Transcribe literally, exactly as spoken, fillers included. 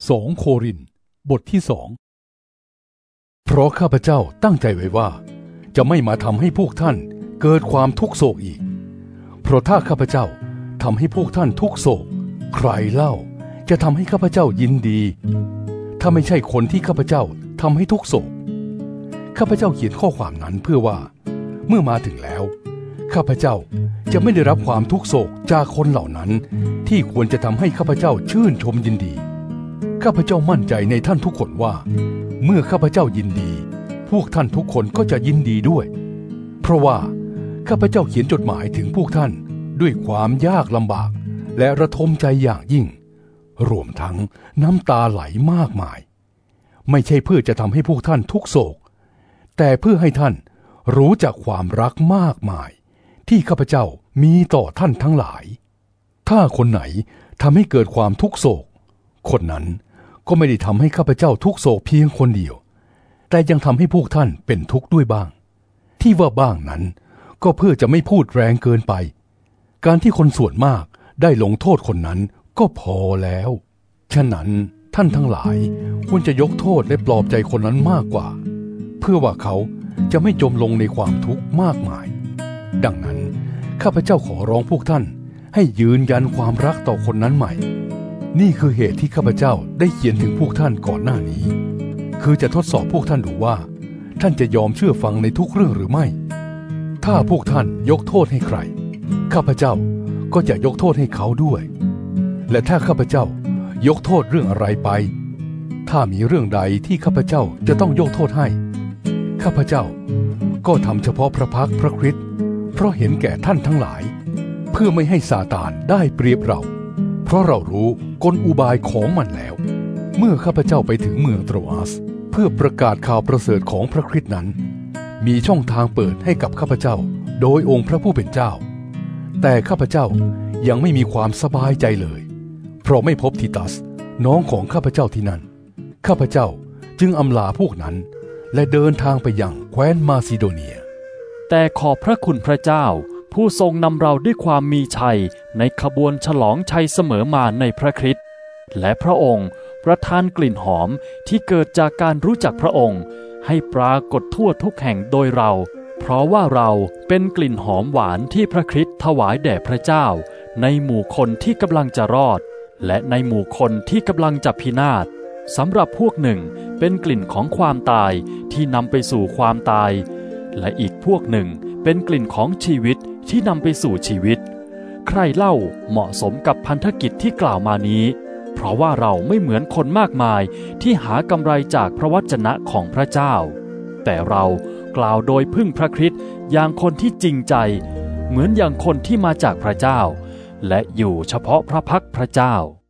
สองโครินธ์บทที่สองเพราะข้าพเจ้าตั้งใจไว้ว่าจะไม่มาทำให้พวกท่านเกิดความทุกโศกอีกเพราะถ้าข้าพเจ้าทำให้พวกท่านทุกโศกใครเล่าจะทำให้ข้าพเจ้ายินดีถ้าไม่ใช่คนที่ข้าพเจ้าทำให้ทุกโศกข้าพเจ้าเขียนข้อความนั้นเพื่อว่าเมื่อมาถึงแล้วข้าพเจ้าจะไม่ได้รับความทุกโศกจากคนเหล่านั้นที่ควรจะทำให้ข้าพเจ้าชื่นชมยินดีข้าพเจ้ามั่นใจในท่านทุกคนว่าเมื่อข้าพเจ้ายินดีพวกท่านทุกคนก็จะยินดีด้วยเพราะว่าข้าพเจ้าเขียนจดหมายถึงพวกท่านด้วยความยากลำบากและระทมใจอย่างยิ่งรวมทั้งน้ำตาไหลมากมายไม่ใช่เพื่อจะทำให้พวกท่านทุกโศกแต่เพื่อให้ท่านรู้จักความรักมากมายที่ข้าพเจ้ามีต่อท่านทั้งหลายถ้าคนไหนทำให้เกิดความทุกโศกคนนั้นก็ไม่ได้ทำให้ข้าพเจ้าทุกโศกเพียงคนเดียวแต่ยังทำให้พวกท่านเป็นทุกข์ด้วยบ้างที่ว่าบ้างนั้นก็เพื่อจะไม่พูดแรงเกินไปการที่คนส่วนมากได้ลงโทษคนนั้นก็พอแล้วฉะนั้นท่านทั้งหลายควรจะยกโทษและปลอบใจคนนั้นมากกว่าเพื่อว่าเขาจะไม่จมลงในความทุกข์มากมายดังนั้นข้าพเจ้าขอร้องพวกท่านให้ยืนยันความรักต่อคนนั้นใหม่นี่คือเหตุที่ข้าพเจ้าได้เขียนถึงพวกท่านก่อนหน้านี้คือจะทดสอบพวกท่านดูว่าท่านจะยอมเชื่อฟังในทุกเรื่องหรือไม่ถ้าพวกท่านยกโทษให้ใครข้าพเจ้าก็จะยกโทษให้เขาด้วยและถ้าข้าพเจ้ายกโทษเรื่องอะไรไปถ้ามีเรื่องใดที่ข้าพเจ้าจะต้องยกโทษให้ข้าพเจ้าก็ทำเฉพาะพระพักตร์พระคริสต์เพราะเห็นแก่ท่านทั้งหลายเพื่อไม่ให้ซาตานได้เปรียบเราเพราะเรารู้กลอุบายของมันแล้วเมื่อข้าพเจ้าไปถึงเมืองโตรอาสเพื่อประกาศข่าวประเสริฐของพระคริสต์นั้นมีช่องทางเปิดให้กับข้าพเจ้าโดยองค์พระผู้เป็นเจ้าแต่ข้าพเจ้ายังไม่มีความสบายใจเลยเพราะไม่พบทิตัสน้องของข้าพเจ้าที่นั่นข้าพเจ้าจึงอำลาพวกนั้นและเดินทางไปยังแคว้นมาซิโดเนียแต่ขอบพระคุณพระเจ้าผู้ทรงนำเราด้วยความมีชัยในขบวนฉลองชัยเสมอมาในพระคริสต์และพระองค์ประทานกลิ่นหอมที่เกิดจากการรู้จักพระองค์ให้ปรากฏทั่วทุกแห่งโดยเราเพราะว่าเราเป็นกลิ่นหอมหวานที่พระคริสต์ถวายแด่พระเจ้าในหมู่คนที่กำลังจะรอดและในหมู่คนที่กำลังจะพินาศสำหรับพวกหนึ่งเป็นกลิ่นของความตายที่นำไปสู่ความตายและอีกพวกหนึ่งเป็นกลิ่นของชีวิตที่นำไปสู่ชีวิตใครเล่าเหมาะสมกับพันธกิจที่กล่าวมานี้เพราะว่าเราไม่เหมือนคนมากมายที่หากำไรจากพระวจนะของพระเจ้าแต่เรากล่าวโดยพึ่งพระคริสต์อย่างคนที่จริงใจเหมือนอย่างคนที่มาจากพระเจ้าและอยู่เฉพาะพระพักพระเจ้า